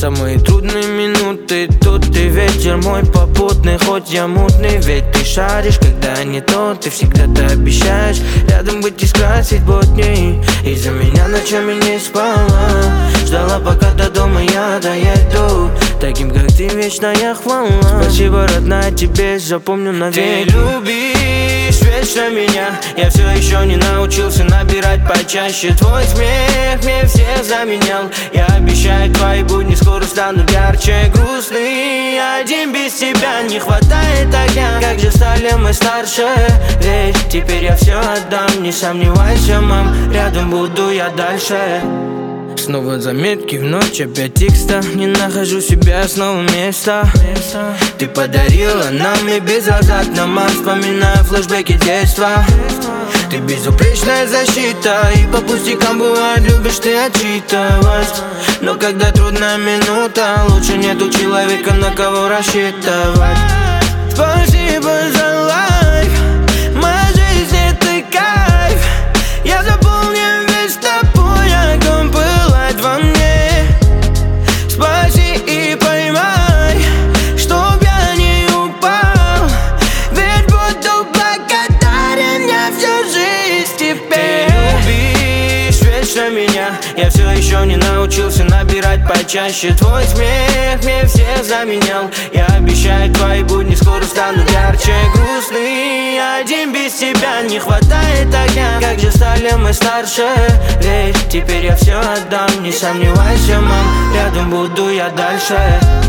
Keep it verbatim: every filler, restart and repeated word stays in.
самые трудные минуты. Тут ты ветер мой попутный, хоть я мутный. Ведь ты шаришь, когда не то, ты всегда-то обещаешь рядом быть и скрасить будни. Из-за меня ночами не спала, ждала, пока до дома я доеду. Таким, как ты, вечная хвала. Спасибо, родная, тебе запомню навеки. Ты любишь вечно меня, я все еще не научился набирать почаще. Твой смех мне всех заменял. Я обещаю, твои будни скоро станут ярче. Грустный один, без тебя не хватает огня. Как же стали мы старше, ведь теперь я все отдам. Не сомневайся, мам, рядом буду я дальше. Снова заметки в ночь, опять текста. Не нахожу себя, снова места. Ты подарила нам и безвозвратно, мам. Вспоминаю флешбеки детства. Ты безупречная защита, и по пустякам бывает любишь ты отчитывать. Но когда трудная минута, лучше нету человека, на кого рассчитывать. Спасибо за лайф, моя жизнь это кайф. Я заполню весь тобой, огонь пылает во мне. Спаси и поймай, чтоб я не упал, ведь буду благодарен я всю жизнь теперь. Ты любишь вечно меня, я все еще не научился набирать почаще. Твой смех мне всех заменял. Я обещаю, твои будни скоро станут ярче. Грустный один, без тебя не хватает огня. Как же стали мы старше, ведь теперь я все отдам. Не сомневайся, мам, рядом буду я дальше.